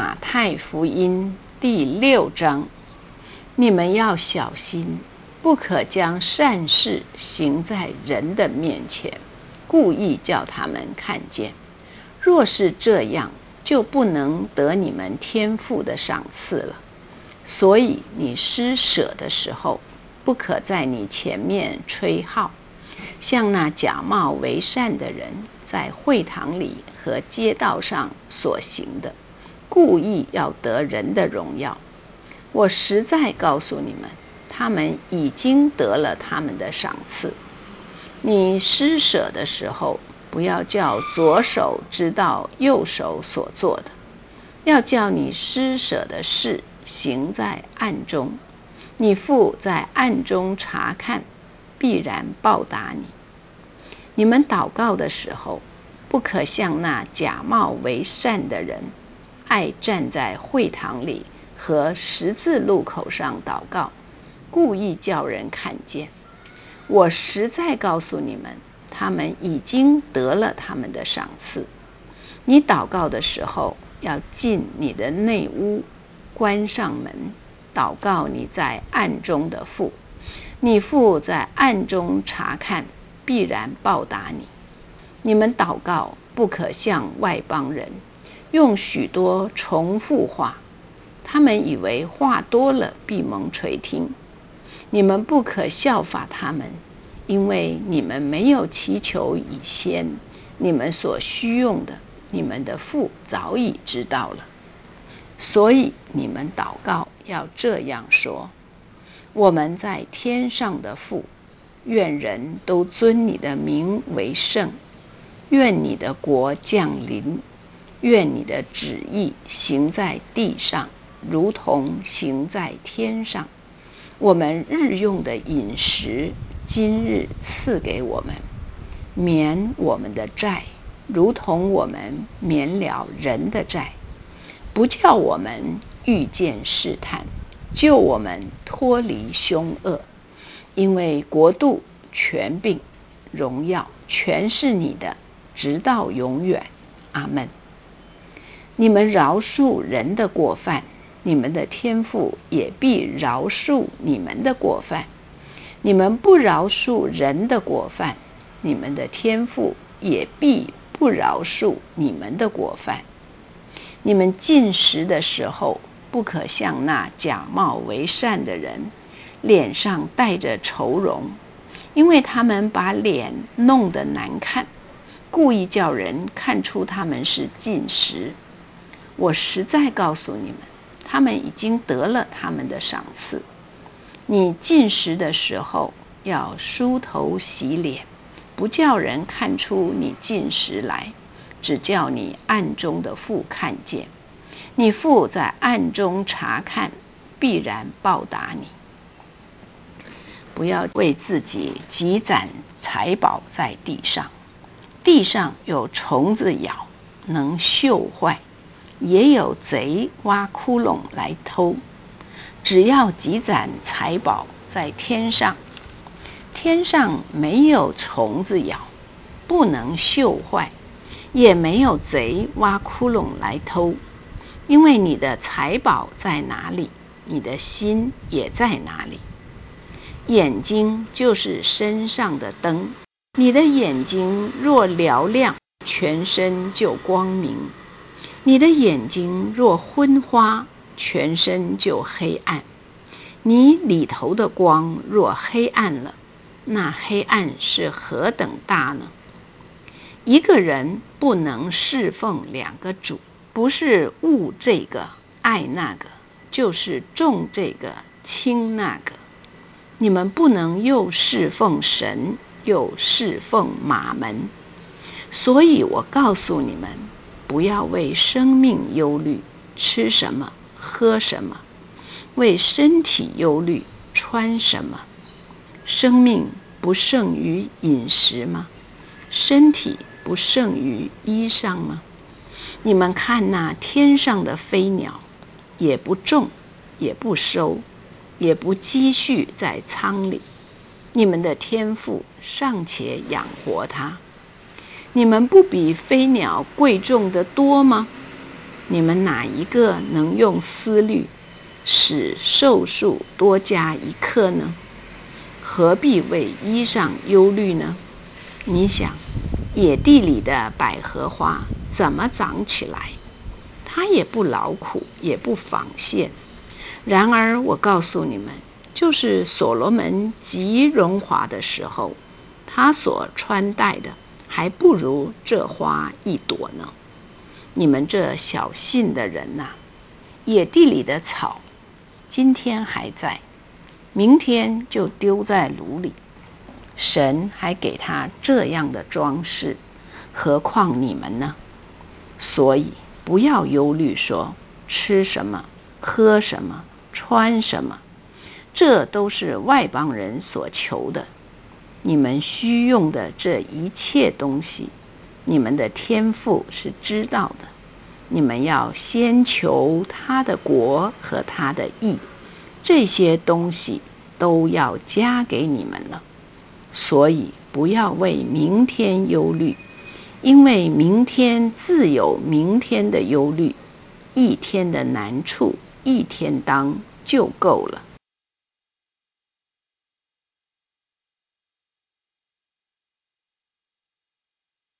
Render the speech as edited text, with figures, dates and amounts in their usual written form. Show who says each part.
Speaker 1: 马太福音第6章，你们要小心，不可将善事行在人的面前，故意叫他们看见。若是这样，就不能得你们天父的赏赐了。所以你施舍的时候，不可在你前面吹号，像那假冒为善的人在会堂里和街道上所行的，故意要得人的荣耀。我实在告诉你们，他们已经得了他们的赏赐。你施舍的时候，不要叫左手知道右手所做的，要叫你施舍的事行在暗中，你父在暗中查看，必然报答你。你们祷告的时候，不可像那假冒为善的人，爱站在会堂里和十字路口上祷告，故意叫人看见。我实在告诉你们，他们已经得了他们的赏赐。你祷告的时候，要进你的内屋，关上门，祷告你在暗中的父，你父在暗中查看，必然报答你。你们祷告不可像外邦人，用许多重复话，他们以为话多了必蒙垂听。你们不可效法他们，因为你们没有祈求以先，你们所需用的，你们的父早已知道了。所以你们祷告要这样说：我们在天上的父，愿人都尊你的名为圣，愿你的国降临，愿你的旨意行在地上，如同行在天上。我们日用的饮食，今日赐给我们，免我们的债，如同我们免了人的债，不叫我们遇见试探，救我们脱离凶恶。因为国度、权柄、荣耀，全是你的，直到永远。阿们。你们饶恕人的过犯，你们的天父也必饶恕你们的过犯。你们不饶恕人的过犯，你们的天父也必不饶恕你们的过犯。你们进食的时候，不可像那假冒为善的人，脸上带着愁容，因为他们把脸弄得难看，故意叫人看出他们是进食。我实在告诉你们，他们已经得了他们的赏赐。你进食的时候，要梳头洗脸，不叫人看出你进食来，只叫你暗中的父看见。你父在暗中查看，必然报答你。不要为自己积攒财宝在地上，地上有虫子咬，能锈坏，也有贼挖窟窿来偷。只要积攒财宝在天上，天上没有虫子咬，不能锈坏，也没有贼挖窟窿来偷。因为你的财宝在哪里，你的心也在哪里。眼睛就是身上的灯，你的眼睛若嘹亮，全身就光明；你的眼睛若昏花，全身就黑暗。你里头的光若黑暗了，那黑暗是何等大呢？一个人不能侍奉两个主，不是恶这个爱那个，就是重这个轻那个。你们不能又侍奉神，又侍奉马门。所以我告诉你们，不要为生命忧虑，吃什么，喝什么；为身体忧虑，穿什么。生命不胜于饮食吗？身体不胜于衣裳吗？你们看那天上的飞鸟，也不种，也不收，也不积蓄在仓里，你们的天父尚且养活它，你们不比飞鸟贵重得多吗？ 你们哪一个能用思虑使寿数多加一刻呢？何必为衣裳忧虑呢？你想，野地里的百合花怎么长起来？它也不劳苦，也不纺线。然而我告诉你们，就是所罗门极荣华的时候，他所穿戴的还不如这花一朵呢。你们这小信的人呐，野地里的草今天还在，明天就丢在炉里。神还给他这样的装饰，何况你们呢？所以不要忧虑说吃什么、喝什么、穿什么，这都是外邦人所求的。你们需用的这一切东西，你们的天父是知道的。你们要先求他的国和他的义，这些东西都要加给你们了。所以不要为明天忧虑，因为明天自有明天的忧虑，一天的难处，一天当就够了。